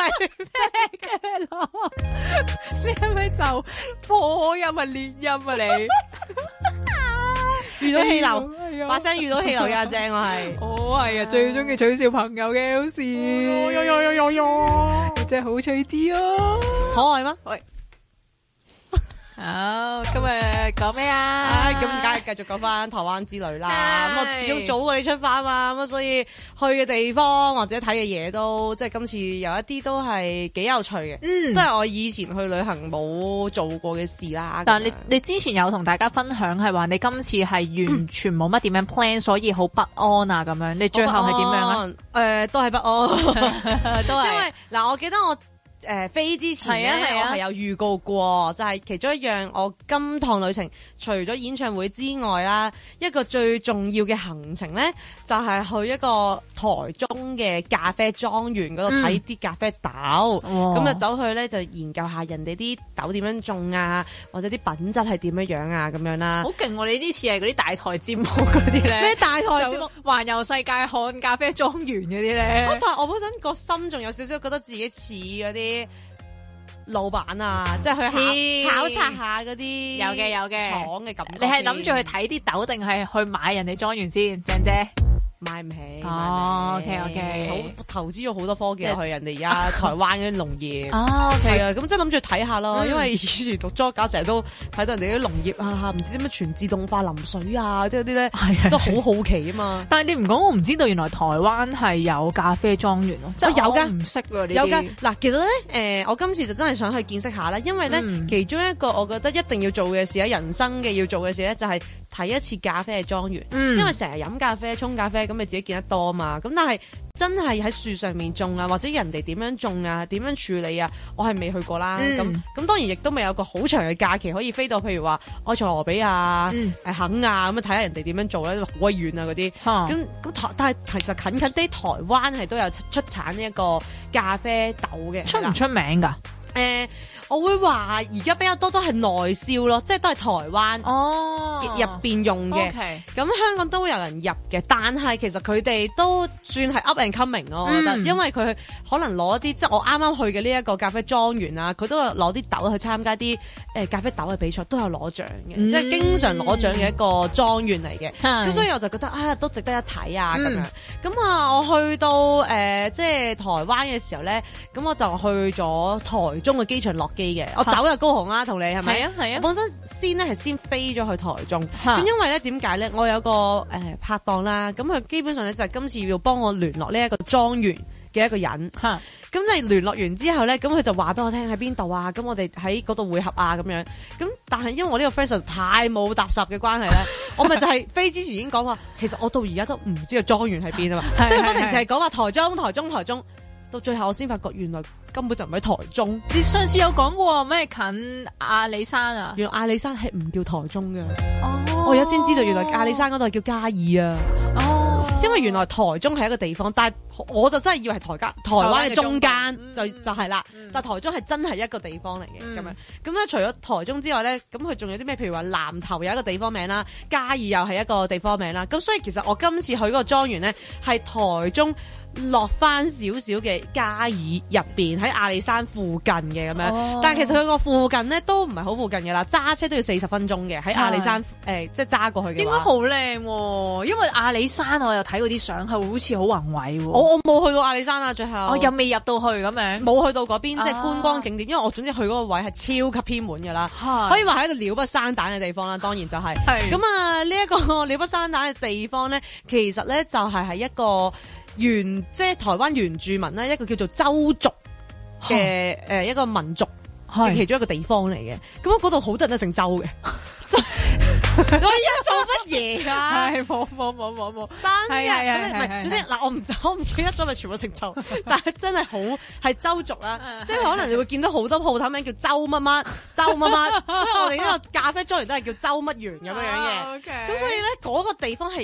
咩咯？你係咪就破音啊裂音啊你？ 遇到氣流， 哎呀把聲遇到氣流嘅阿正我係。 我係啊，最中意取笑朋友嘅好事。你真係好趣致哦！ 可愛嗎？ 喂，好，今日講咩啊？ 咁梗係繼續講翻台灣之旅啦。咁我始終早過你出發嘛，咁所以去嘅地方或者睇嘅嘢都即係今次有一啲都係幾有趣嘅，都係我以前去旅行冇做過嘅事啦。 但係你之前有同大家分享係話你今次係完全冇乜點樣 plan，所以好不安啊咁樣。你最後係點樣啊？ 都係不安， 都係因為嗱，我記得我。飛之前咧，我係有預告過，就係其中一樣我今趟旅程除咗演唱會之外啦，一個最重要嘅行程咧，就係去一個台中嘅咖啡莊園嗰度睇啲咖啡豆，咁就走去咧就研究下人哋啲豆點樣種啊，或者啲品質係點樣啊咁樣啦。 好勁喎！你呢次係嗰啲大台節目嗰啲咧， 咩大台節目？ 環遊世界看咖啡莊園嗰啲咧。 但係我本身個心仲有少少覺得自己似嗰啲老闆啊，即係去考察下嗰啲有嘅廠嘅感覺。 你係諗住去睇啲豆定係去買人哋莊園先，鄭姐？ 買唔起。 哦，OK， 好投資咗好多科技落去人哋而家台灣嗰啲農業。 哦，OK， 係啊，咁即係諗住睇下咯，因為以前讀莊家成日都睇到人哋啲農業啊，唔知點樣全自動化淋水啊，即係嗰啲咧都好好奇啊嘛。 但係你唔講，我唔知道原來台灣係有咖啡莊園咯，即係有㗎，唔識㗎呢啲。 有㗎，嗱，其實咧，我今次就真係想去見識下啦，因為咧，其中一個我覺得一定要做嘅事喺人生嘅要做嘅事咧，就係睇一次咖啡嘅莊園，因為成日飲咖啡、沖咖啡，咁你自己見得多啊嘛。咁但係真係喺樹上面種啊，或者人哋點樣種啊，點樣處理啊，我係未去過啦。咁當然亦都未有個好長嘅假期可以飛到，譬如話埃塞俄比亞、肯亞咁睇下人哋點樣做咧，好鬼遠啊嗰啲。咁但係其實近近啲台灣係都有出產呢一個咖啡豆嘅， 出唔出名㗎？ 我會話而家比較多都係內銷咯，即係都係台灣入邊用嘅。咁香港都會有人入嘅，但係其實佢哋都算係 up and coming 咯。我覺得，因為佢可能攞啲即係我啱啱去嘅呢一個咖啡莊園啊，佢都有攞啲豆去參加啲咖啡豆嘅比賽，都有攞獎嘅，即係經常攞獎嘅一個莊園嚟嘅。咁所以我就覺得都值得一睇啊咁樣。咁我去到即係台灣嘅時候咧，咁我就去咗台中嘅機場落機嘅，我走入高雄啦，同你係咪？係啊。本身先咧係先飛咗去台中，咁因為咧點解咧？我有個拍檔啦，咁佢基本上咧就係今次要幫我聯絡呢一個莊園嘅一個人。咁你聯絡完之後咧，咁佢就話俾我聽喺邊度啊，咁我哋喺嗰度會合啊咁樣。咁但係因為我呢個 friend 實在太冇搭霎嘅關係咧，我咪就係飛之前已經講話，其實我到而家都唔知個莊園喺邊啊嘛，即係不停就係講話台中。到最後我先發覺原來根本就唔喺台中。 你上次有講過咩近阿里山啊？ 原來阿里山係唔叫台中嘅。我而家先知道原來阿里山嗰度係叫嘉義啊。因為原來台中係一個地方，但係我就真係以為係台灣嘅中間就係啦。但係台中係真係一個地方嚟嘅咁樣。咁咧除咗台中之外咧，咁佢仲有啲咩？譬如話南投有一個地方名啦，嘉義又係一個地方名啦。咁所以其實我今次去嗰個莊園咧係台中落翻少少嘅嘉義入邊，喺阿里山附近嘅咁樣。但係其實佢個附近咧都唔係好附近嘅啦，揸車都要40分鐘嘅喺阿里山即係揸過去嘅。 應該好靚喎，因為阿里山我又睇嗰啲相係好似好宏偉喎。 我冇去到阿里山啊，最後我又未入到去咁樣， 冇去到嗰邊即係觀光景點，因為我總之去嗰個位係超級偏門㗎啦，可以話係一個鳥不生蛋嘅地方啦。當然就係咁啊！呢一個鳥不生蛋嘅地方咧，其實咧就係一個即係台灣原住民咧，一個叫做鄒族嘅一個民族嘅其中一個地方嚟嘅。咁嗰度好多人都姓鄒嘅。我而家做乜嘢啊？ 係冇， 真係總之嗱，我唔記得咗咪全部姓鄒，但係真係好係鄒族啦。即係可能你會見到好多鋪頭名叫鄒乜乜，所以我哋呢個咖啡莊園都係叫鄒乜園咁樣嘅。咁所以咧嗰個地方係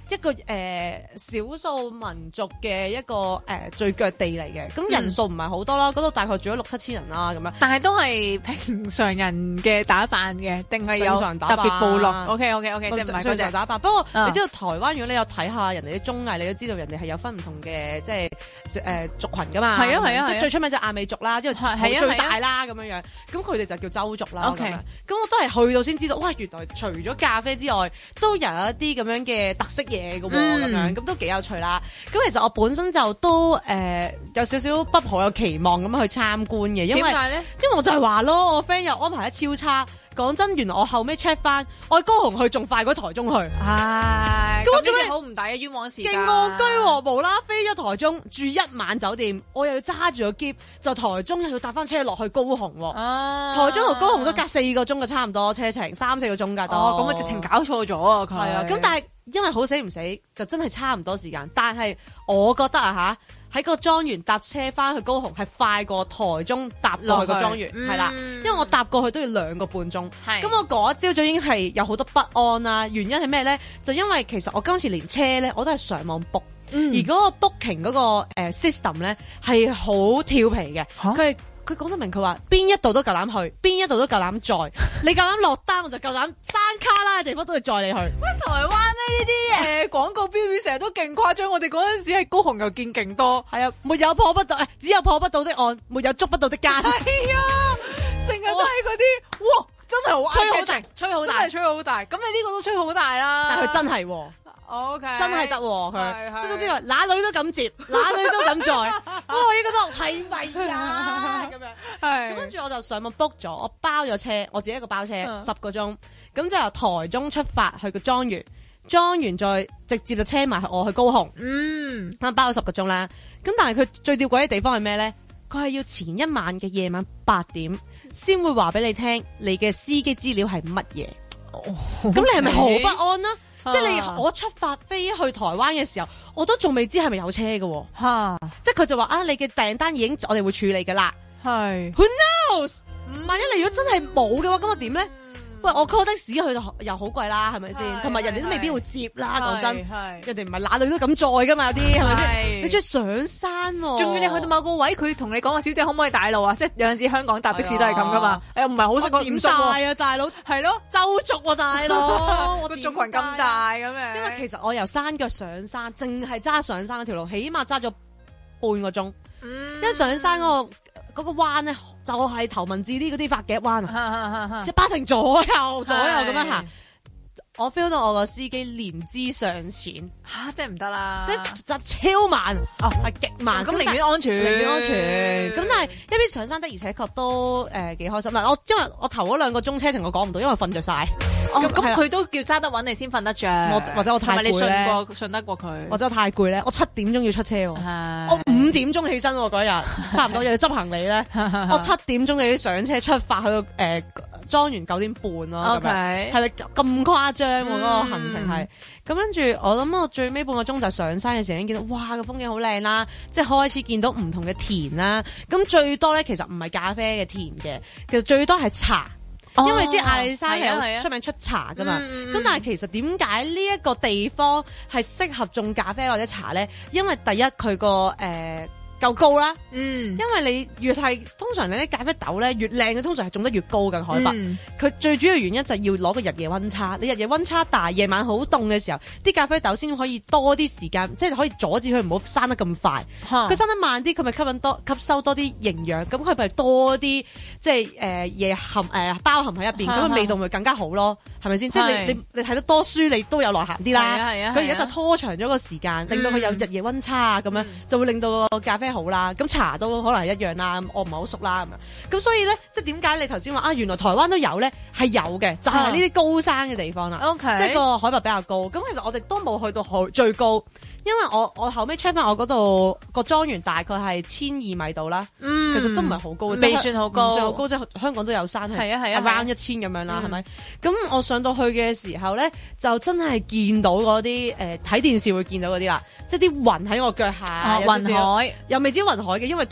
一個少數民族嘅一個聚腳地嚟嘅，咁人數唔係好多啦，嗰度大概住咗6-7千人啦咁樣， 但係都係平常人嘅打扮嘅，定係有特別部落 ？OK， 即係唔係正常打扮。不過你知道台灣，如果你有睇下人哋啲綜藝，你都知道人哋係有分唔同嘅即係族群噶嘛。 係啊， 即係最出名就係亞美族啦，因為最大啦咁樣樣。咁佢哋就叫州族啦。 OK， 咁我都係去到先知道，哇！原來除咗咖啡之外，都有一啲咁樣嘅特色嘢嘅喎，咁樣咁都幾有趣啦。咁其實我本身就都有少少不抱有期望咁去參觀嘅，因為點解咧？因為我就係話咯，我 friend 又安排得超差。講真，原來我後尾 check 翻，我去高雄去仲快過台中去。 係，咁做咩好唔抵啊？冤枉時間。勁戇居喎，無啦飛咗台中住一晚酒店，我又要揸住個篋，就台中又要搭翻車落去高雄喎。台中同高雄都隔4個鐘嘅差唔多車程，3-4個鐘㗎都。 咁啊直情搞錯咗啊佢。 係啊，咁但係因為好死唔死，就真係差唔多時間。但係我覺得啊喺個莊園搭車翻去高雄係快過台中搭落去個莊園，係啦，因為我搭過去都要2個半鐘。咁我嗰朝早已經係有好多不安啦。原因係咩咧？就因為其實我今次連車咧我都係上網 book，而嗰個 booking 嗰個system 咧係好調皮嘅。佢講得明，佢話邊一度都夠膽去，邊一度都夠膽載。你夠膽落單，我就夠膽山卡拉嘅地方都要載你去。 喂，台灣呢啲廣告標語成日都勁誇張，我哋嗰陣時喺高雄又見勁多。 係啊，沒有破不到，只有破不到的岸，沒有捉不到的奸。係啊，成日都係嗰啲，哇，真係好吹好大，吹好大， 真係吹好大。咁你呢個都吹好大啦， 但係佢真係喎。 OK， 真係得喎佢，即係總之話，哪女都敢接，哪女都敢載。我已經覺得係咪呀？咁樣，咁跟住我就上網 book 咗，我包咗車，我自己一個包車10個鐘，咁就由台中出發去個莊園，莊園再直接就車埋我去高雄。咁包咗10個鐘啦。咁但係佢最吊詭嘅地方係咩咧？佢係要前一晚嘅夜晚8點先會話俾你聽，你嘅司機資料係乜嘢。咁你係咪好不安啦？即係我出發飛去台灣嘅時候，我都仲未知係咪有車嘅。即係佢就話你嘅訂單已經我哋會處理噶啦。係 Who knows？萬一你如果真係冇嘅話，咁我點咧？喂，我 call 的士去到又好貴啦，係咪先？同埋人哋都未必會接啦，講真。人哋唔係哪裏都咁載噶嘛，有啲係咪先？你仲要上山，仲要你去到某個位，佢同你講話，小姐可唔可以帶路啊？即係有陣時香港搭的士都係咁噶嘛。唔係好識講點晒啊，大佬。 係咯， 州族大佬， 個族群咁大咁樣。 因為其實我由山腳上山，淨係揸上山嗰條路，起碼揸咗半個鐘。一上山嗰個彎咧，就係頭文字 D 嗰啲髮夾彎啊，即係不停左右咁樣行。我 feel 到我個司機連資上錢真係唔得啦， 即係超慢係極慢。 咁寧願安全， 寧願安全。咁但係一邊上山的，而且確都幾開心。嗱，因為我頭嗰2個鐘車程我講唔到，因為瞓着晒。 咁佢都叫揸得穩，你先瞓得着。 或者我太攰咧， 信得過佢。 或者我太攰咧，我7點鐘要出車喎。我5點鐘起身喎嗰日，差唔多又要執行李咧。我7點鐘就要上車出發去莊園9點半咯。係咪咁誇張？嗰個行程係咁，跟住我諗我最尾半個鐘就上山嘅時候已經見到，哇，個風景好靚啦，即係開始見到唔同嘅田啦。咁最多咧其實唔係咖啡嘅田嘅，其實最多係茶，因為你知阿里山係有出名出茶噶嘛。咁但係其實點解呢一個地方係適合種咖啡或者茶咧？因為第一佢個夠高啦，因為你越係通常你啲咖啡豆咧越靚嘅，通常係種得越高嘅海拔。佢最主要原因就係要攞個日夜溫差，你日夜溫差大，夜晚好凍嘅時候，啲咖啡豆先可以多啲時間，即係可以阻止佢唔好生得咁快。佢生得慢啲，佢咪吸收多啲營養，咁佢咪多啲即係嘢包含喺入邊，咁個味道咪更加好咯，係咪先？即係你睇得多書，你都有內涵啲啦。佢而家就拖長咗個時間，令到佢有日夜溫差啊，咁樣就會令到個咖啡好啦，咁茶都可能係一樣啦，我唔係好熟啦咁樣，咁所以咧，即係點解你頭先話原來台灣都有咧？係有嘅，就係呢啲高山嘅地方啦，即係個海拔比較高。咁其實我哋都冇去到最高，因為我後尾 check 翻我嗰度個莊園大概係1200米度啦，其實都唔係好高， 未算好高， 唔算好高，即係香港都有山係 around 1000咁樣啦，係咪？咁我上到去嘅時候咧，就真係見到嗰啲睇電視會見到嗰啲啦，即係啲雲喺我腳下，雲海又未知雲海嘅，因為都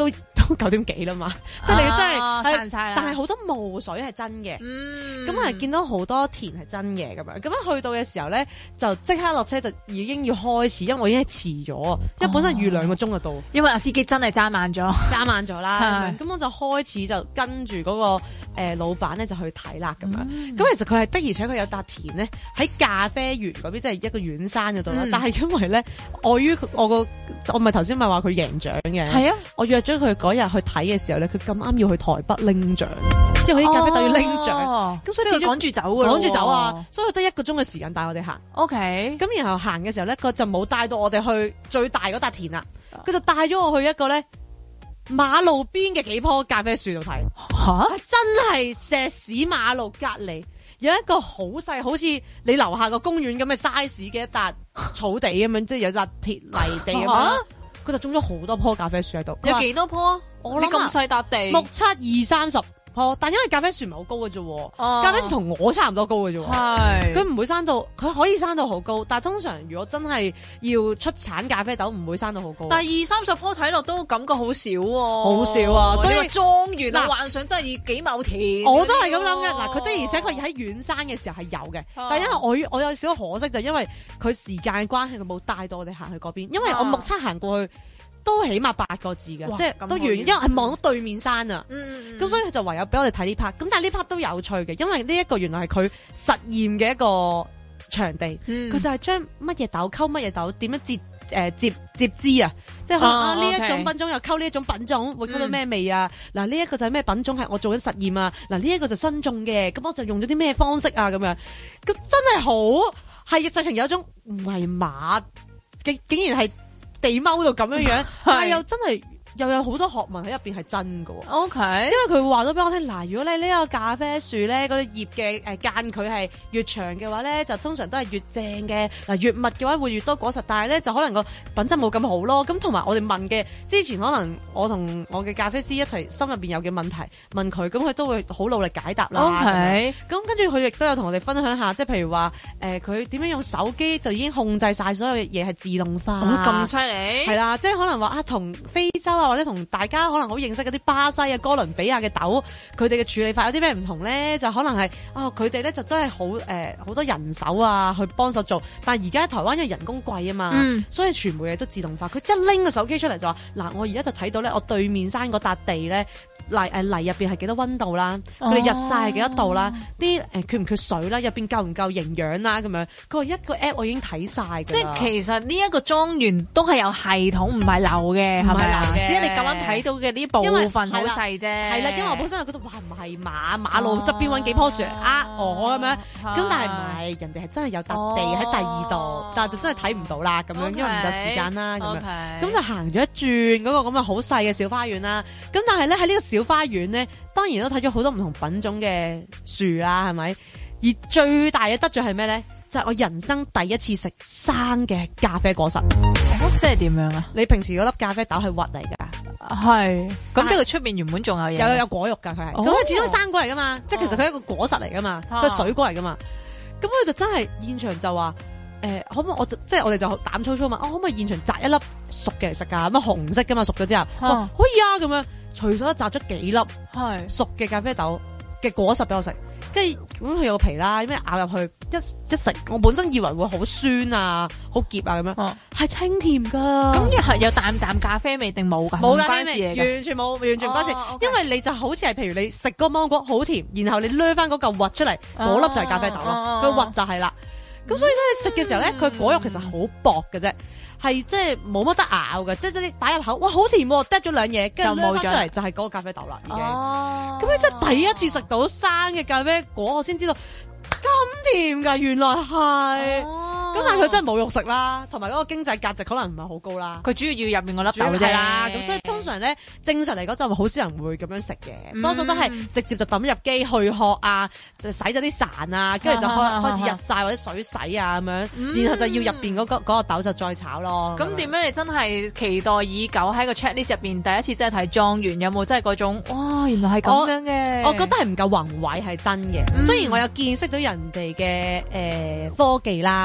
9點幾啦嘛，即係你真係散晒啦。 但係好多霧水係真嘅，咁係見到好多田係真嘅咁樣。咁樣去到嘅時候咧，就即刻落車就已經要開始，因為我已經係遲咗，因為本身預2個鐘就到， 因為阿司機真係揸慢咗啦。咁我就開始就跟住嗰個老闆咧就去睇啦咁樣。咁其實佢係的而且確有笪田咧喺咖啡園嗰邊，即係一個遠山嗰度啦。但係因為咧，礙於我咪頭先咪話佢贏獎嘅，係啊，我約咗佢嗰日去睇嘅時候咧，佢咁啱要去台北拎獎，即係佢啲咖啡豆要拎獎，咁所以趕住走㗎咯， 趕住走啊！所以佢得1個鐘嘅時間帶我哋行。 OK， 咁然後行嘅時候咧，佢就冇帶到我哋去最大嗰笪田啦，佢就帶咗我去一個咧馬路邊嘅幾棵咖啡樹度睇。吓，真係石屎馬路隔籬有一個好細，好似你樓下個公園咁嘅 size 嘅一笪草地咁樣，即係有笪鐵泥地咁樣。佢就種咗好多棵咖啡樹喺度。 有幾多棵？你咁細笪地 ，6、7、20、30棵，但因為咖啡樹唔係好高嘅啫，咖啡樹同我差唔多高嘅啫。係，佢唔會生到，佢可以生到好高，但係通常如果真係要出產咖啡豆，唔會生到好高。 但係20-30棵睇落都感覺好少喎， 好少啊！所以莊園啊，幻想真係幾畝田。 我都係咁諗嘅。嗱，佢的而且確喺遠山嘅時候係有嘅，但係因為我有少少可惜，就因為佢時間關係，佢冇帶到我哋行去嗰邊，因為我目測行過去。都起碼8個字嘅，即係都遠，因為係望到對面山啊。咁所以佢就唯有俾我哋睇呢 part。咁但係呢 part 都有趣嘅，因為呢一個原來係佢實驗嘅一個場地。佢就係將乜嘢豆溝乜嘢豆，點樣接枝啊？即係可能呢一種品種又溝呢一種品種，會溝到咩味啊？嗱，呢一個就係咩品種，係我做緊實驗啊。嗱，呢一個就新種嘅，咁我就用咗啲咩方式啊？咁樣，咁真係好係直情有一種唔係馬竟然係。地踎到咁樣樣，但係又真係又有好多學問喺入邊係真㗎。 OK， 因為佢話咗俾我聽，嗱，如果你呢個咖啡樹咧，嗰個葉嘅間距係越長嘅話咧，就通常都係越正嘅。嗱，越密嘅話會越多果實，但係咧就可能個品質冇咁好咯。咁同埋我哋問嘅之前，可能我同我嘅咖啡師一齊心入邊有嘅問題問佢，咁佢都會好努力解答啦。 OK， 咁跟住佢亦都有同我哋分享下，即係譬如話佢點樣用手機就已經控制晒所有嘢係自動化。 咁犀利？ 係啦，即係可能話同非洲啊，或者同大家可能好認識嗰啲巴西啊、哥倫比亞嘅豆，佢哋嘅處理法有啲咩唔同咧？就可能係佢哋咧就真係好多人手啊去幫手做，但係而家台灣因為人工貴啊嘛，所以全部嘢都自動化。佢一拎個手機出嚟就話：嗱，我而家就睇到咧，我對面山嗰笪地咧。泥入邊係幾多溫度啦？佢哋日曬係幾多度啦？啲缺唔缺水啦？入邊夠唔夠營養啦？咁樣佢話一個 app 我已經睇晒㗎。 即係其實呢一個莊園都係有系統，唔係流嘅，係咪啊？只係你咁啱睇到嘅呢部分好細啫。係啦，因為我本身就覺得哇唔係馬路側邊揾幾棵樹我咁樣，咁但係唔係，人哋係真係有笪地喺第2度，但係就真係睇唔到啦咁樣，因為唔夠時間啦咁樣。咁就行咗一轉嗰個咁嘅好細嘅小花園啦。咁但係咧喺呢個小花園咧，當然都睇咗好多唔同品種嘅樹啦，係咪？而最大嘅得着係咩咧？就係我人生第一次食生嘅咖啡果實。 即係點樣啊？ 你平時嗰粒咖啡豆係核嚟噶？ 係。咁即係佢出邊原本仲有嘢？有果肉噶佢係。咁佢始終生果嚟噶嘛？即係其實佢係一個果實嚟噶嘛？佢係水果嚟噶嘛？咁佢就真係現場就話可唔可以即係我哋就膽粗粗問，可唔可以現場摘一粒熟嘅嚟食噶？咁紅色噶嘛？熟咗之後，可以啊咁樣。隨手摘咗幾粒熟嘅咖啡豆嘅果實俾我食，跟住咁佢有個皮啦，咩咬入去一食，我本身以為會好酸啊、好澀啊咁樣，係清甜噶。咁又係有淡咖啡味定冇噶？ 冇咖啡味，完全冇，完全唔關事。因為你就好似係譬如你食個芒果好甜，然後你掠翻嗰嚿核出嚟，嗰粒就係咖啡豆咯，個核就係啦。咁所以咧，你食嘅時候咧，佢果肉其實好薄嘅啫。係即係冇乜得咬嘅，即係你擺入口，哇好甜喎，嗒咗兩嘢，跟住攞翻出嚟就係嗰個咖啡豆啦，已經。咁你真係第一次食到生嘅咖啡果，我先知道咁甜㗎，原來係。咁但係佢真係冇肉食啦，同埋嗰個經濟價值可能唔係好高啦。 佢主要要入面嗰粒豆啫。 啦，咁所以通常咧，正常嚟講就好少人會咁樣食嘅，多數都係直接就抌入機去殼啊，就洗咗啲潺啊，跟住就開始日曬或者水洗啊咁樣，然後就要入邊嗰個豆就再炒咯。 咁點樣你真係期待已久喺個 checklist 入邊第一次真係睇莊園，有冇真係嗰種哇原來係咁樣嘅？ 我覺得係唔夠宏偉係真嘅。雖然我有見識到人哋嘅科技啦。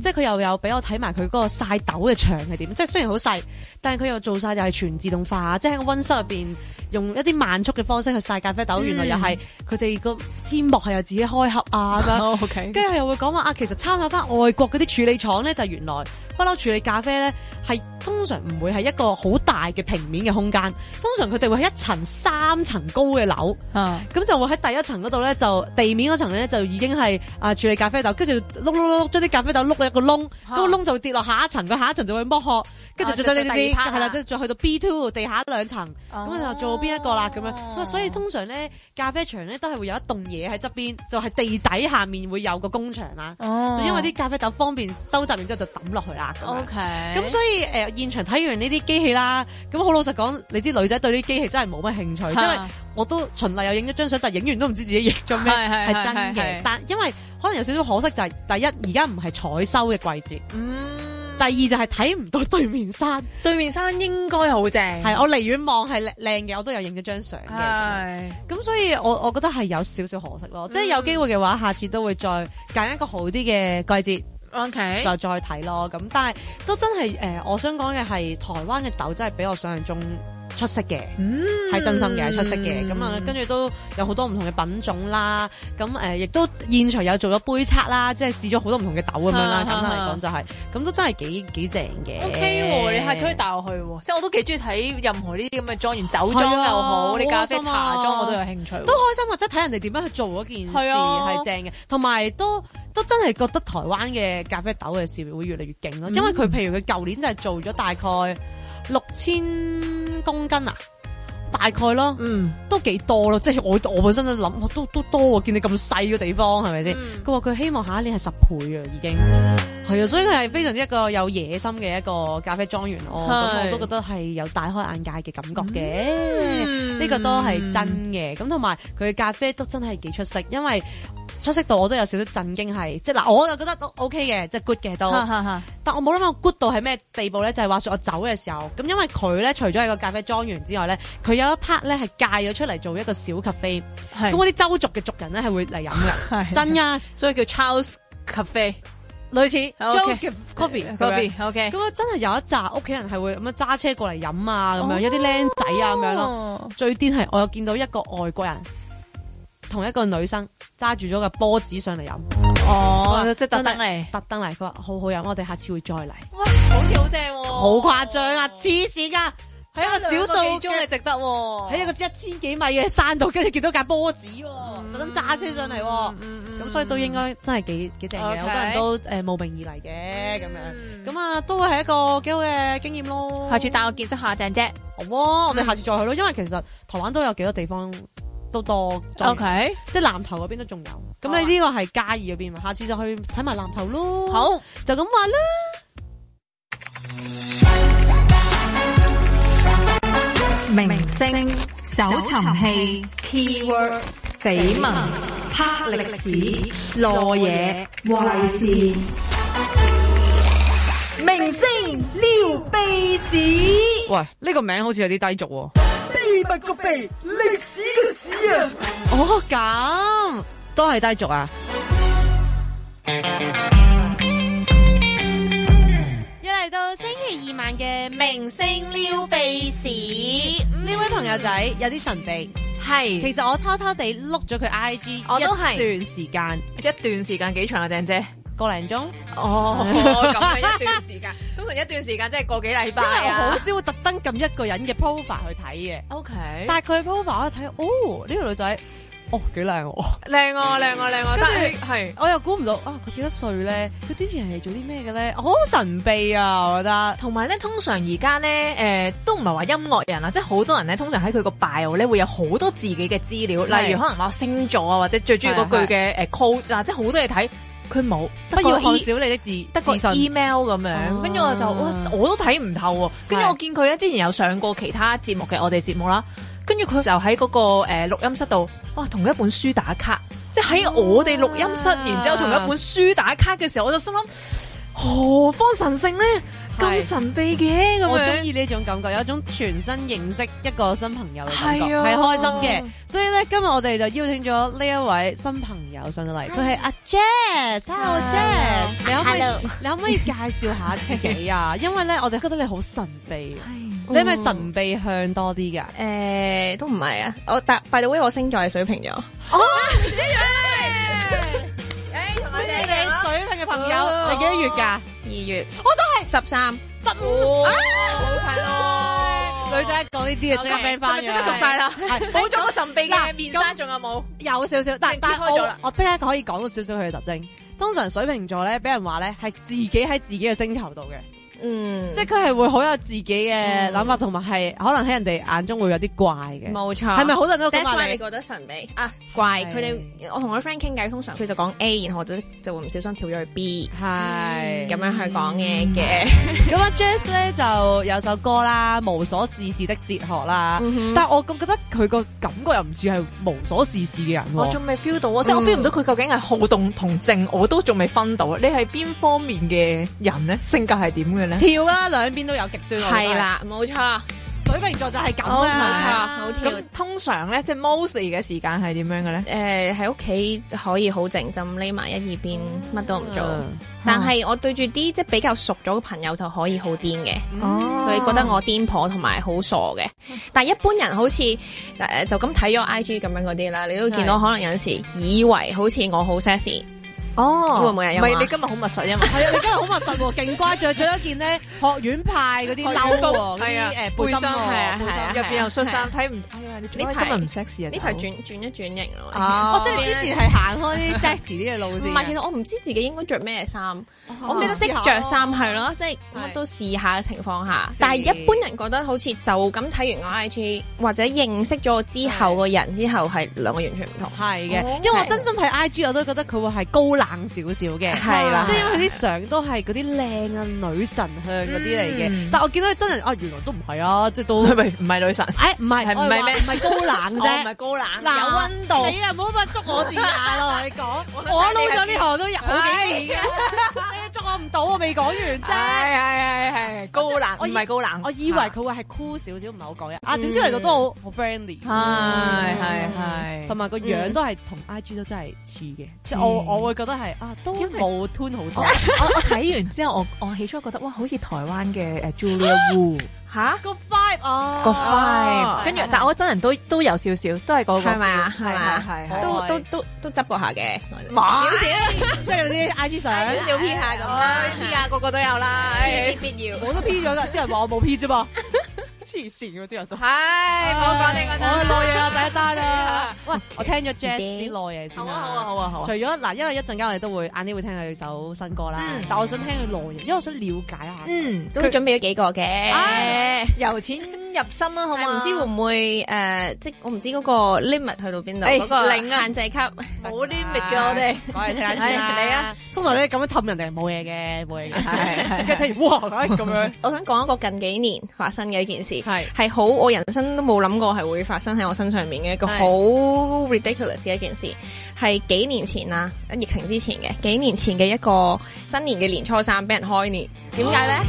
即係佢又有俾我睇埋佢嗰個曬豆嘅牆係點，即係雖然好細，但係佢又做晒又係全自動化，即係喺個溫室入邊用一啲慢速嘅方式去曬咖啡豆，原來又係佢哋個天幕係又自己開盒啊咁樣，跟住佢又會講話其實參考翻外國嗰啲處理廠咧，就係原來不嬲處理咖啡咧係通常唔會係一個好大嘅平面嘅空間，通常佢哋會喺1層3層高嘅樓，咁就會喺第一層嗰度咧就地面嗰層咧就已經係處理咖啡豆，跟住碌將啲咖啡豆碌一個窿，嗰個窿就會跌落下一層，個下一層就會剝殼，跟住再呢啲係啦，再去到 B2 地下2層，咁就做邊一個啦咁樣。咁所以通常咧咖啡場咧都係會有一棟嘢喺側邊，就係地底下面會有個工場啦，就因為啲咖啡豆方便收集，然之後就抌落去啦。咁所以現場睇完呢啲機器啦，咁好老實講，你知女仔對呢啲機器真係冇乜興趣，因為我都循例又影咗張相，但係影完都唔知自己影咗咩，係真嘅。但因為可能有少少可惜就係第一而家唔係採收嘅季節，第二就係睇唔到對面山， 對面山應該好正， 係我離遠望係靚嘅，我都有影咗張相嘅。咁所以我覺得係有少少可惜咯，即係有機會嘅話，下次都會再揀一個好啲嘅季節。 OK， 就再睇咯。咁但係都真係我想講嘅係台灣嘅豆真係比我想象中出色嘅，係真心嘅，出色嘅。咁跟住都有好多唔同嘅品種啦。咁亦都現場有做咗杯測啦，即係試咗好多唔同嘅豆咁樣啦。簡單嚟講就係，咁都真係幾正嘅。 OK，你下次可以帶我去，即係我都幾中意睇任何呢啲咁嘅莊園，酒莊又好，啲咖啡茶莊我都有興趣。 都開心啊！即係睇人哋點樣去做嗰件事係正嘅，同埋都真係覺得台灣嘅咖啡豆嘅事業會越嚟越勁咯，因為佢譬如佢舊年就係做咗大概6000公斤啊，大概咯，都幾多咯，即係我本身都諗，都多喎，見你咁細嘅地方係咪先？佢話佢希望下一年係10倍啊，已經係啊，所以佢係非常之一個有野心嘅一個咖啡莊園咯，咁我都覺得係有大開眼界嘅感覺嘅，呢個都係真嘅。咁同埋佢嘅咖啡都真係幾出色，因為出色度我都有少少震驚，係即係嗱，我就覺得都 OK 嘅，即係 good 嘅都，但我冇諗到 good 到係咩地步咧？就係話說我走嘅時候，咁因為佢咧除咗係個咖啡莊園之外咧，佢有一 part 咧係界咗出嚟做一個小咖啡，咁嗰啲州族嘅族人咧係會嚟飲嘅，真㗎， 所以叫 Charles Cafe， 類似 Joe Coffee， OK， 咁真係有一紮屋企人係會咁樣揸車過嚟飲啊，咁樣有啲僆仔啊咁樣咯。最癲係我有見到一個外國人同一個女生揸住咗個波子上嚟飲， 即係特登嚟， 佢話好好飲，我哋下次會再嚟。 哇，好似好正喎， 好誇張啊，黐線噶，喺一個少數幾鐘你值得喎， 喺一個1000幾米嘅山度，跟住見到架波子，特登揸車上嚟，咁所以都應該真係幾正嘅，好多人都慕名而嚟嘅咁樣，咁都會係一個幾好嘅經驗咯。 下次帶我見識下正啫， 好啊，我哋下次再去咯，因為其實台灣都有幾多地方都多 ，OK， 即係南投嗰邊都仲有，咁你呢個係嘉義嗰邊嘛？下次就去睇埋南投咯。 好， 就咁話啦。 明星搜尋器 Keyword 緋聞黑歷史羅嘢壞事明星撩鼻屎。 喂，呢個名好似有啲低俗喎。 秘密個秘，歷史嘅史啊！ 哦，咁都係低俗啊！又嚟到星期二晚嘅明星撩鼻屎，呢位朋友仔有啲神秘，係其實我偷偷地碌咗佢 IG， 我都係一段時間幾長啊，鄭姐 ？1個零鐘。 咁係一段時間，通常一段時間即係個幾禮拜啊。 因為我好少會特登撳一個人嘅 profile 去睇嘅。 OK， 但係佢嘅 profile 我睇，呢個女仔，幾靚喎， 靚啊！但係我又估唔到啊，佢幾多歲咧？佢之前係做啲咩嘅咧？好神秘啊，我覺得。 同埋咧，通常而家咧，都唔係話音樂人啊，即係好多人咧，通常喺佢個 bio 咧會有好多自己嘅資料，例如可能話星座啊，或者最中意嗰句嘅quote啊，即係好多嘢睇。佢冇， 不要看少你的字， 得個 email 咁樣，跟住我就我都睇唔透喎。跟住我見佢咧之前有上過其他節目嘅我哋節目啦，跟住佢就喺嗰個錄音室度，同一本書打卡，即係喺我哋錄音室，然之後同一本書打卡嘅時候，我就心諗何方神聖咧？咁神秘嘅，咁我中意呢種感覺，有一種全新認識一個新朋友嘅感覺，係開心嘅。所以咧，今日我哋就邀請咗呢一位新朋友上到嚟，佢係阿 Jazz，Hello Jazz，你可唔可以介紹下自己啊？因為咧，我哋覺得你好神秘，你係咪神秘向多啲噶？ 都唔係啊，by the way，我星座係水瓶座。 哦，同埋你水瓶嘅朋友，你幾多月噶？2月，我都係13、15，好近咯。女仔講呢啲嘢即刻 friend 翻嘅，即刻熟晒啦。冇咗個神秘嘅面紗，仲有冇？有少少，但我即刻可以講到少少佢嘅特徵。通常水瓶座咧，俾人話咧係自己喺自己嘅星球度嘅。即係佢係會好有自己嘅諗法，同埋係可能喺人哋眼中會有啲怪嘅。冇錯，係咪好多人都咁話你覺得神秘啊？怪佢哋，我同我 friend 傾偈，通常佢就講 A， 然後我就會唔小心跳咗去 B， 係咁樣去講嘢嘅。咁阿 Jazz 咧就有首歌啦，無所事事的哲學啦，但係我覺得佢個感覺又唔似係無所事事嘅人。我仲未 feel 到啊，即係我 feel 唔到佢究竟係好動同靜，我都仲未分到。你係邊方面嘅人咧？性格係點嘅咧？跳啦，兩邊都有極端。係啦，冇錯。水瓶座就係咁啦，冇錯。咁通常咧，即係 mostly 嘅時間係點樣嘅咧？喺屋企可以好靜浸，匿埋一二邊，乜都唔做。但係我對住啲即係比較熟咗嘅朋友就可以好癲嘅，佢覺得我癲婆同埋好傻嘅。但係一般人好似就咁睇咗 IG 咁樣嗰啲啦，你都見到可能有陣時以為好似我好 sexy。會唔會啊？唔係你今日好密實啊嘛？係啊，你今日好密實喎，勁乖，着咗一件咧學院派嗰啲褸喎，嗰啲背心係啊，入邊又恤衫，睇唔哎呀？你今日唔 sexy 啊？呢排轉一轉型咯。即係你之前係行開啲 sexy 啲嘅路線。唔係，其實我唔知自己應該着咩衫，我未識着衫係咯，即係乜都試下嘅情況下。但係一般人覺得好似就咁睇完我 IG 或者認識咗我之後個人之後係兩個完全唔同。係嘅，因為我真心睇 IG 我都覺得佢會係高冷少少嘅，係啦，即係因為佢啲相都係嗰啲靚啊女神向嗰啲嚟嘅，但我見到佢真人原來都唔係啊，即係都唔係女神，唔係唔係咩？唔係高冷啫，唔係高冷，有溫度。你啊唔好咁捉我字眼咯，你講，我撈咗呢行都有好幾年嘅，你捉我唔到，我未講完啫。係高冷，我唔係高冷，我以為佢會係 cool 少少，唔係好講嘢點知嚟到都好 friendly，係，同埋個樣都係同 IG 都真係似嘅，即係我會覺得係都冇 tune 好多。我睇完之後，我起初覺得哇，好似台灣嘅Julia Wu 嚇個 vibe 個 vibe，跟住但我真人都有少少，都係嗰個係咪啊？係係都執過下嘅，少少即係有啲 IG 相少 P 下咁啦，P 下個個都有啦，必要我都 P 咗啦，啲人話我冇 P 啫噃。黐線嗰啲人都係，唔好講呢個單，我內嘢啊第一單啊！喂，我聽咗 Jazz 啲內嘢先啦。好啊。除咗嗱，因為一陣間我哋都會晏啲會聽佢首新歌啦。但我想聽佢內嘢，因為我想了解下。都準備咗幾個嘅，由淺入深啊，好嘛？唔知會唔會即係我唔知嗰個 limit 去到邊度？嗰個零限制級冇 limit 嘅，我哋講嚟聽下先啦。你啊，通常咧咁樣氹人哋係冇嘢嘅，冇嘢嘅。係，跟住聽完哇咁樣。我想講一個近幾年發生嘅一件事。係好，我人生都冇諗過係會發生喺我身上面嘅一個好 ridiculous 嘅一件事，係幾年前啦，疫情之前嘅幾年前嘅一個新年嘅年初三俾人開年，點解咧？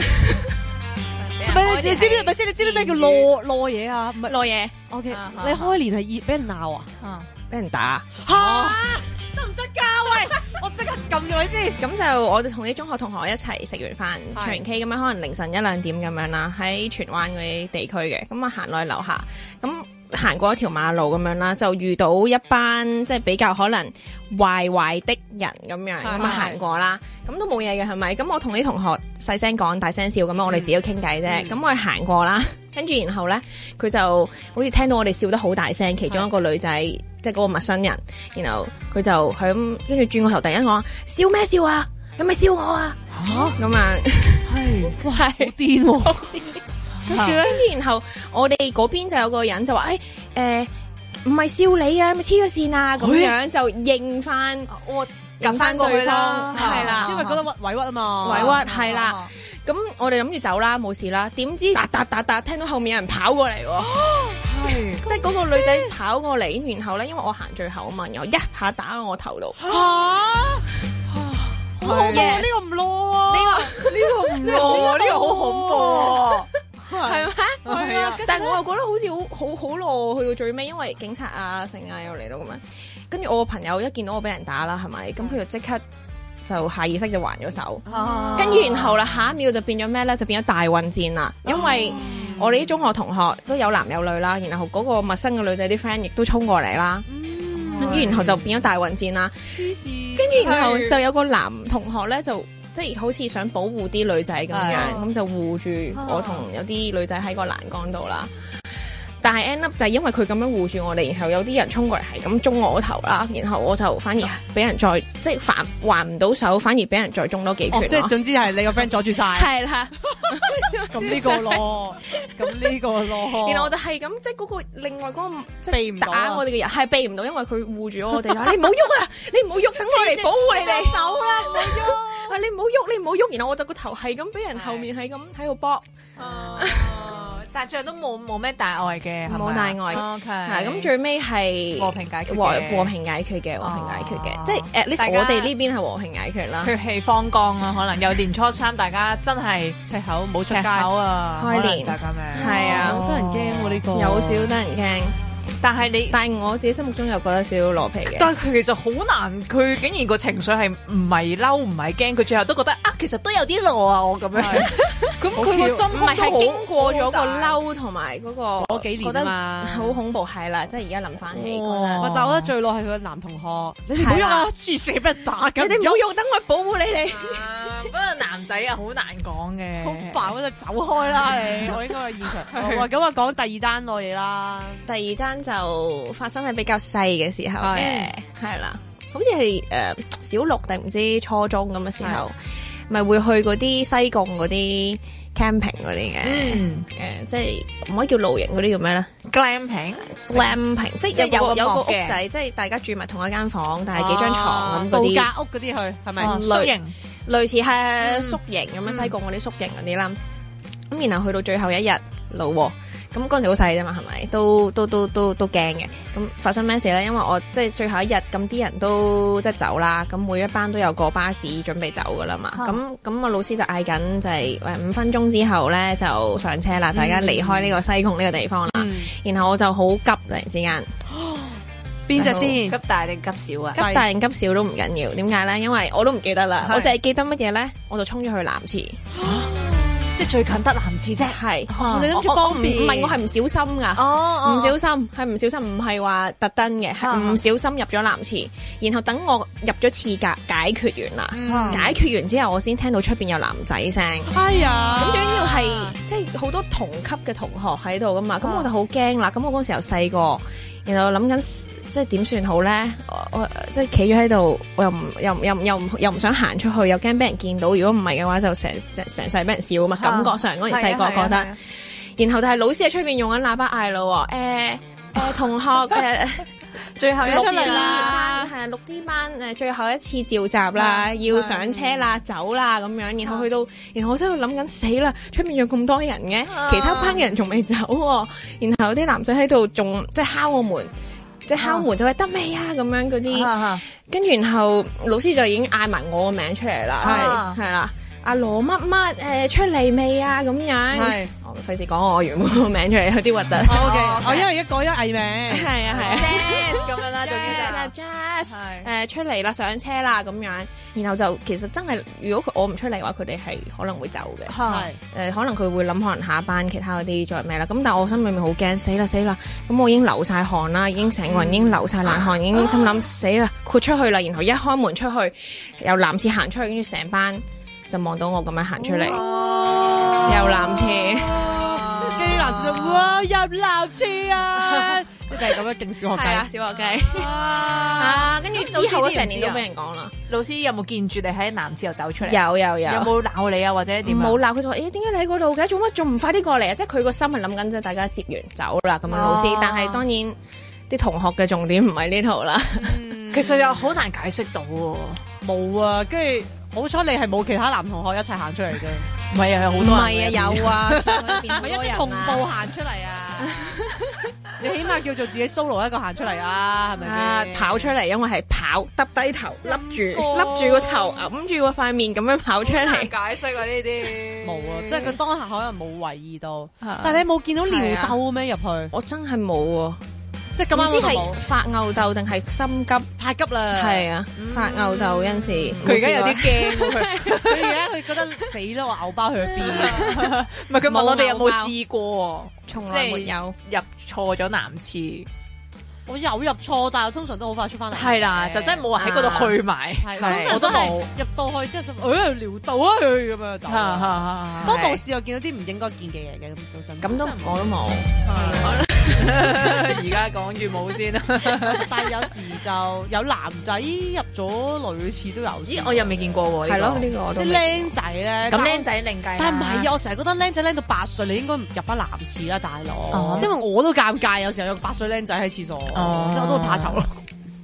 你知唔知？咪先，你知唔知咩叫攞嘢啊？唔係攞嘢。OK，你開年係俾人鬧啊？俾人打嚇？得唔得㗎？喂，我即刻撳咗佢先。咁就我哋同啲中學同學一齊食完飯，唱完 K 咁樣，可能凌晨1-2點咁樣啦，喺荃灣嗰啲地區嘅。咁啊行落去樓下，咁行過一條馬路咁樣啦，就遇到一班即係比較可能壞的人咁樣，咁啊行過啦，咁都冇嘢嘅係咪？咁我同啲同學細聲講大聲笑咁樣，我哋自己傾偈啫。咁我哋行過啦，跟住然後咧，佢就好似聽到我哋笑得好大聲，其中一個女仔即係嗰個陌生人，然後佢就係咁跟住轉個頭，突然間講笑咩笑啊？有咪笑我啊？嚇咁啊，係哇，好癲喎！跟住然後我哋嗰邊就有個人就話唔係笑你啊，咪黐咗線啊咁樣，就應翻入翻過去啦，係啦，因為覺得委屈啊嘛，委屈係啦。咁我哋諗住走啦，冇事啦。點知打聽到後面有人跑過嚟喎，係即係嗰個女仔跑過嚟，然後咧因為我行最後啊嘛，然後一下打喺我頭度。好恐怖！呢個唔攞啊，呢個唔攞啊，呢個好恐怖。係咩？ 係啊， 但係我又覺得好似好耐去到最尾，因為警察啊、成啊又嚟到咁樣，跟住我個朋友一見到我俾人打啦，係咪？咁佢就即刻就下意識就還咗手，跟住然後啦，下一秒就變咗咩咧？就變咗大混戰啦，因為我哋啲中學同學都有男有女啦，然後嗰個陌生嘅女仔啲 friend 亦都衝過嚟啦，跟住然後就變咗大混戰啦。跟住然後就有個男同學咧，就即係好似想保護啲女仔咁樣，咁就護住我同有啲女仔喺個欄杆度啦。但係 end up 就係因為佢咁樣護住我哋，然後有啲人衝過嚟係咁中我個頭啦，然後我就反而俾人再即係還唔到手，反而俾人再中多幾拳。 即係總之係你個 friend 阻住晒。 係啦， 咁呢個咯， 然後我就係咁，即係嗰個另外嗰個即係打我哋嘅人係避唔到，因為佢護住我哋啦。你唔好喐啊！你唔好喐，等我嚟保護你哋。走啦！唔好喐！你唔好喐！你唔好喐！然後我就個頭係咁俾人後面係咁喺度搏。 但係最後都冇咩大礙嘅， 冇大礙。 OK， 係咁最尾係和平解決和平解決嘅，即係at least我哋呢邊係和平解決啦。 血氣方剛啊，可能有年初三大家真係赤口冇出街啊， 開年就咁樣。 係啊， 好得人驚喎呢個， 有少得人驚。但係我自己心目中又覺得少少裸皮嘅。 但係佢其實好難，佢竟然個情緒係唔係嬲唔係驚，佢最後都覺得啊，其實都有啲懦啊，我咁樣。咁佢個心唔係經過咗個嬲同埋嗰個嗰幾年啊嘛， 好恐怖係啦，即係而家諗翻起。 但係我覺得最懦係佢個男同學，你唔好喐啊！黐線俾人打緊， 你哋唔好喐，等我保護你哋。 不過男仔啊，好難講嘅。 好煩，我就走開啦你，我應該喺現場。哇，咁我講第二單內嘢啦。 第二單就發生喺比較細嘅時候嘅，係啦，好似係小六定唔知初中咁嘅時候，咪會去嗰啲西貢嗰啲 camping 嗰啲嘅，即係唔可以叫露營嗰啲叫咩咧 ？glamping，即係有個屋仔，即係大家住埋同一間房，但係幾張床咁嗰啲度假屋嗰啲去係咪？ 宿營類似係宿營咁樣，西貢嗰啲宿營嗰啲啦。咁然後去到最後一日老喎。咁嗰陣時好細啫嘛，係咪？都驚嘅。咁發生咩事咧？因為我即係最後一日，咁啲人都即係走啦。咁每一班都有個巴士準備走噶啦嘛。咁我老師就嗌緊就係5分鐘之後咧就上車啦，大家離開呢個西貢呢個地方啦。然後我就好急，突然之間邊隻先？ 急大定急小啊？ 急大定急小都唔緊要。點解咧？因為我都唔記得啦。我淨係記得乜嘢咧？我就衝咗去男廁。 最近得男廁啫， 係你諗住方便？ 唔係，我係唔小心噶，唔小心，係唔小心，唔係話特登嘅，係唔小心入咗男廁，然後等我入咗廁格解決完啦，解決完之後我先聽到出邊有男仔聲， 哎呀， 咁最緊要係即係好多同級嘅同學喺度噶嘛，咁我就好驚啦，咁我嗰時候細個，然後諗緊。即係點算好咧？我即係企咗喺度，我又唔想行出去，又驚俾人見到。如果唔係嘅話，就成世俾人笑啊嘛。感覺上嗰陣細個覺得，然後但係老師喺出邊用緊喇叭嗌咯，同學最後一次啦，係6 D 班最後一次召集啦，要上車啦，走啦咁樣。然後去到，然後我喺度諗緊死啦，出面有咁多人嘅，其他班嘅人仲未走，然後啲男仔喺度仲即係敲我門。即係敲門就話得未啊咁樣嗰啲，跟住然後老師就已經嗌埋我個名出嚟啦，係啦，阿羅乜乜出嚟未啊咁樣，我費事講我原本個名出嚟有啲核突。 OK， 我因為一個藝名， 係啊 ，Jazz 咁樣啦，總之 Jazz 出嚟啦，上車啦咁樣，然後就其實真係如果我唔出嚟嘅話，佢哋係可能會走嘅，可能佢會諗可能下班其他嗰啲再咩啦，咁但係我心裏面好驚，死啦，咁我已經流晒汗啦，已經成個人已經流晒冷汗，已經心諗死啦，豁出去啦，然後一開門出去，由男廁行出去，跟住成班就望到我咁樣行出嚟，由男廁， 跟住男廁就哇入男廁啊！就係咁樣勁小學雞， 係啊，小學雞跟住之後嗰成年都俾人講啦。 老師有冇見住你喺男廁又走出嚟？ 有。 有冇鬧你啊？或者點？ 冇鬧，佢就話：點解你喺嗰度嘅？做乜仲唔快啲過嚟啊？即係佢個心係諗緊，即係大家接完走啦咁樣。老師，但係當然啲同學嘅重點唔係呢度啦。 其實又好難解釋到喎。 冇啊，跟住好彩你係冇其他男同學一齊行出嚟啫。 唔係啊，有好多人。 唔係啊，有啊， 咪一齊同步行出嚟啊！你起碼叫做自己 solo 一個行出嚟啊，係咪先？ 跑出嚟，因為係跑，耷低頭，笠住個頭，揞住個塊面咁樣跑出嚟。 解釋啊呢啲冇啊，即係佢當下可能冇為意到，但係你冇見到尿兜咩入去？ 我真係冇喎。 即係咁啱， 唔知係發吽竇定係心急， 太急啦。 係啊，發吽竇有陣時， 佢而家有啲驚喎。 佢而家佢覺得死啦！我牛包去咗邊？ 唔係佢問我哋有冇試過， 從來沒有入錯咗男廁。 我有入錯，但係我通常都好快出翻嚟。 係啦，就真係冇話喺嗰度去埋。 我都冇入到去，即係想撩到啊咁樣走。都冇試過見到啲唔應該見嘅嘢嘅， 咁都我都冇。 而家講住冇先啦。 但係有時就有男仔入咗女廁都有。 咦，我又未見過喎。 係咯，呢個我都。 啲僆仔咧， 咁僆仔另計。 但係唔係啊？我成日覺得僆仔僆到8歲，你應該入翻男廁啦，大佬。因為我都尷尬，有時候有個8歲僆仔喺廁所。即我都會怕醜咯。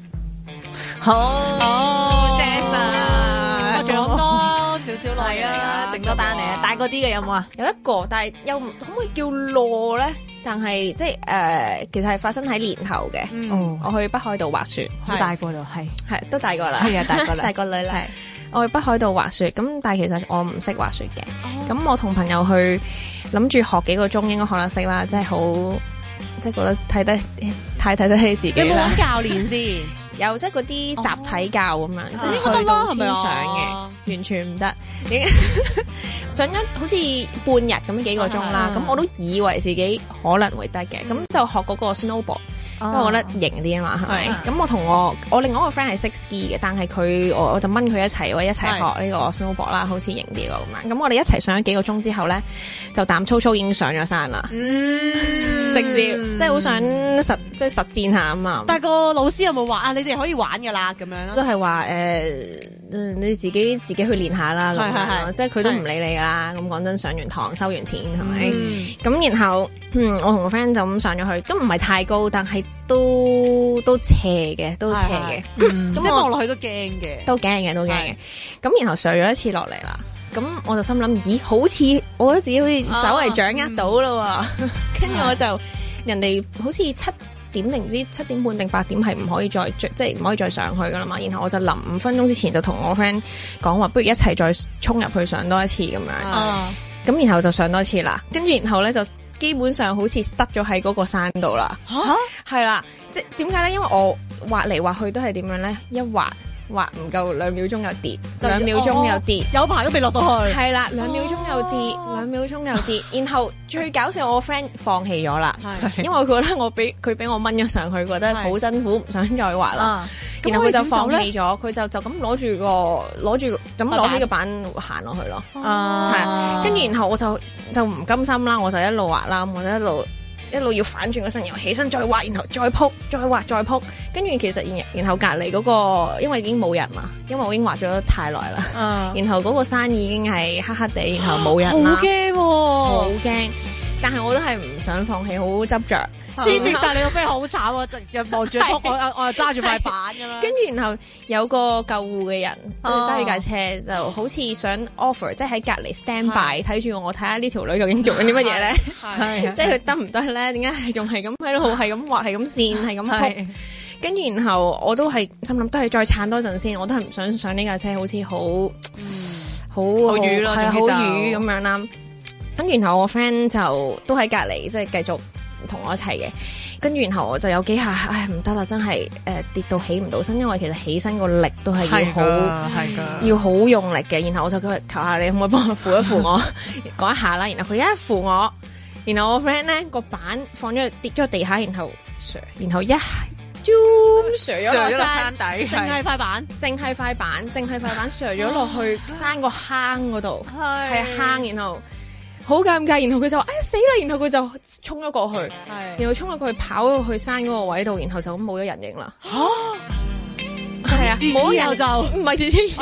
好，Jess 啊， 仲有多少少耐啊，整多單嚟啊！大個啲嘅有冇啊？ 有一個，但係又可唔可以叫落咧？但係即係其實係發生喺年頭嘅。我去北海道滑雪， 好大個咯，係都大個啦， 係啊，大個啦， 大個女啦。我去北海道滑雪，咁但係其實我唔識滑雪嘅。咁我同朋友去諗住學幾個鐘，應該學得識啦，即係好。即係覺得太睇得起自己啦。 你冇揾教練先？ 有即係嗰啲集體教咁樣，即係應該得咯，係咪上嘅？完全唔得，上咗好似半日咁幾個鐘啦。咁我都以為自己可能會得嘅，咁就學嗰個 snowboard。因為我覺得型啲啊嘛，係咪？咁我同我另外一個 friend 係識 ski 嘅，但係我就掹佢一齊，我一齊學呢個 snowboard 啦，好似型啲咁樣。咁我哋一齊上咗幾個鐘之後咧，就膽粗粗已經上咗山啦。直接即係好想實戰下啊嘛。 但係個老師有冇話啊？你哋可以玩㗎啦，咁樣都係話你自己去練下啦，咁樣即係佢都唔理你㗎啦。咁講真，上完堂收完錢係咪？咁然後我同個 friend 就咁上咗去，都唔係太高，但係都斜嘅，都斜嘅。 即係望落去都驚嘅， 都驚嘅。咁然後上咗一次落嚟啦，咁我就心諗，咦，好似我覺得自己好似稍為掌握到啦喎。跟住我就人哋好似7點定唔知7點半定8點係唔可以再即係唔可以再上去噶啦嘛。然後我就臨5分鐘之前就同我 friend 講話，不如一齊再衝入去上多一次咁樣。咁然後就上多次啦。跟住然後咧就基本上好似塞咗喺嗰個山度啦。係啦，即係點解咧？因為我滑嚟滑去都係點樣咧？一滑唔夠2秒鐘又跌，2秒鐘又跌， 有排都未落到去。 係啦，2秒鐘又跌，2秒鐘又跌。然後最搞笑，我 friend 放棄咗啦，因為佢覺得佢俾我掹咗上去，覺得好辛苦，唔想再滑啦。然後佢就放棄咗，佢就咁攞起個板行落去咯。係，跟住然後我就唔甘心啦，我就一路滑啦，我就一路要反轉個身，然後起身再滑，然後再撲，再滑再撲。跟住其實然後隔離嗰個，因為已經冇人啦，因為我已經滑咗太耐啦。然後嗰個山已經係黑黑地，然後冇人啦。 好驚喎！好驚！但係我都係唔想放棄，好執着。 黐線！但係你個 friend 好慘喎，又望住撲，我又揸住塊板咁樣。 跟住然後有個救護嘅人揸住架車，就好似想 offer，即係喺隔離 stand by 睇住我，睇下呢條女究竟做緊啲乜嘢咧？即係佢得唔得咧？點解仲係咁喺度係咁滑係咁跣係咁撲？跟住然後我都係心諗，都係再撐多陣先，我都係唔想上呢架車，好似好瘀咯，係好瘀咁樣啦。跟住然後我 friend 就都喺隔離，即係繼續同我一齊嘅。跟住然後我就有幾下，唔得啦，真係跌到起唔到身，因為其實起身個力都係要好用力嘅。然後我就求下你可唔可以幫我扶一扶我嗰一下啦。然後佢一扶我，然後我 friend 咧個板放咗跌咗地下，然後一上咗落山底， 淨係塊板， 淨係塊板上咗落去山個坑嗰度，係坑，然後好尷尬，然後佢就話死啦，然後佢就衝咗過去，然後衝咗過去跑咗去山嗰個位度，然後就咁冇咗人影啦。係啊，冇人就唔係自己，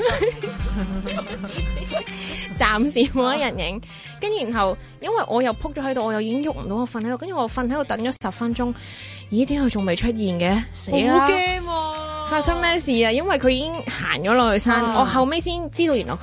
暫時冇咗人影。跟住然後，因為我又撲咗喺度，我又已經喐唔到，我瞓喺度，跟住我瞓喺度等咗10分鐘，咦？點解佢仲未出現嘅？死啦！ 好驚喎！ 發生咩事啊？因為佢已經行咗落去山，我後尾先知道原來佢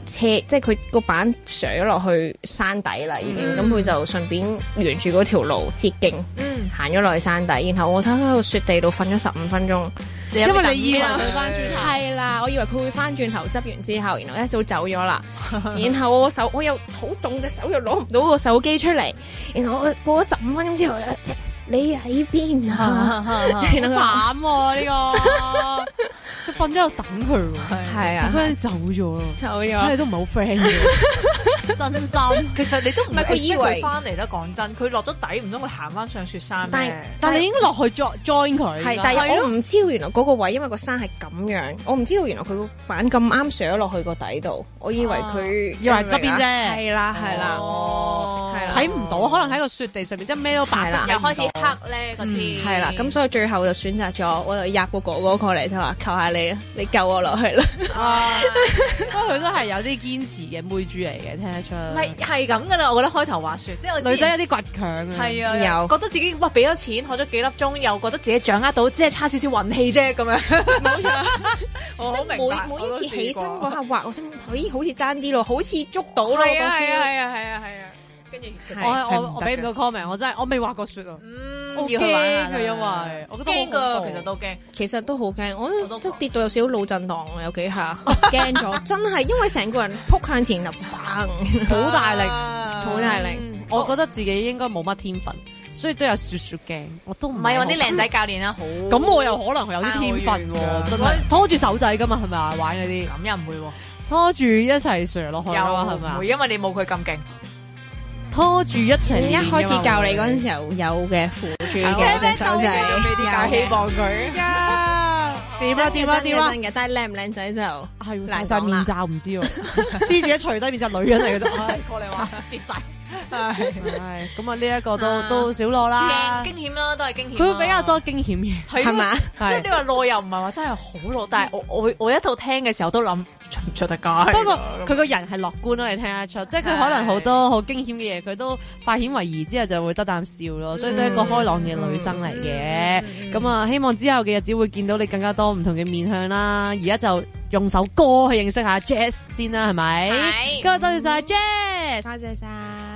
即係佢個板上咗落去山底啦，已經咁佢就順便沿住嗰條路捷徑行咗落去山底，然後我喺個雪地度瞓咗15分鐘， 因為你以為佢翻轉頭， 係啦，我以為佢會翻轉頭執完之後，然後一早走咗啦，然後我又好凍隻手又攞唔到個手機出嚟，然後我過咗15分鐘之後咧，你喺邊啊？ 好慘喎呢個，佢瞓咗喺度等佢喎， 係啊， 佢走咗， 你都唔係好 friend 嘅。真心，其實你都唔係佢以為翻嚟啦。講真，佢落咗底，唔通佢行翻上雪山咩？ 但係你已經落去 join 佢， 係，但係我唔知道原來嗰個位，因為個山係咁樣，我唔知道原來佢個板咁啱上咗落去個底度，我以為佢以為側邊啫， 係啦，係啦， 睇唔到，可能喺個雪地上面，即係咩都白色，又開始黑咧個天， 係啦，咁所以最後就選擇咗，我就入個哥哥過嚟就話求下你啦，你救我落去啦。 不過佢都係有啲堅持嘅妹豬嚟嘅，聽得出。 係咁噶啦，我覺得開頭滑雪，即係女仔有啲倔強啊。 係啊，有覺得自己哇俾咗錢，學咗幾粒鐘，又覺得自己掌握到，即係差少少運氣啫咁樣。冇錯，我好明白。 每一次起身嗰下滑，我心咦好似爭啲咯，好似捉到咯。 係啊。跟住我俾唔到 comment， 我真係我未滑過雪啊。我驚佢，因為我覺得驚噶，其實都驚， 其實都好驚，我即係跌到有少少腦震盪啊，有幾下驚咗，真係因為成個人撲向前就砰， 好大力， 好大力。 我覺得自己應該冇乜天分，所以都有雪驚，我都唔係揾啲靚仔教練啦，好。 咁我又可能有啲天分喎，真係拖住手仔噶嘛，係咪啊？玩嗰啲咁又唔會喎， 拖住一齊上落去啊嘛，係咪啊？ 會，因為你冇佢咁勁。 拖住一齊， 一開始教你嗰陣時候有嘅扶住嘅隻手仔， 俾啲假希望佢。 點啊！ 真嘅，但係靚唔靚仔就係戴晒面罩唔知喎，知自己除低面罩女人嚟嘅都， 過嚟話蝕晒。 係咁啊！呢一個都少攞啦， 驚險啦，都係驚險。 佢會比較多驚險嘅， 係嘛？ 即係你話耐又唔係話真係好耐，但係我一套聽嘅時候都諗出唔出得街。 不過佢個人係樂觀咯，你聽得出，即係佢可能好多好驚險嘅嘢，佢都化險為夷之後就會得啖笑咯，所以都係一個開朗嘅女生嚟嘅。咁啊，希望之後嘅日子會見到你更加多唔同嘅面向啦。而家就用首歌去認識下 Jazz 先啦，係咪？係。今日多謝晒 Jazz， 多謝晒。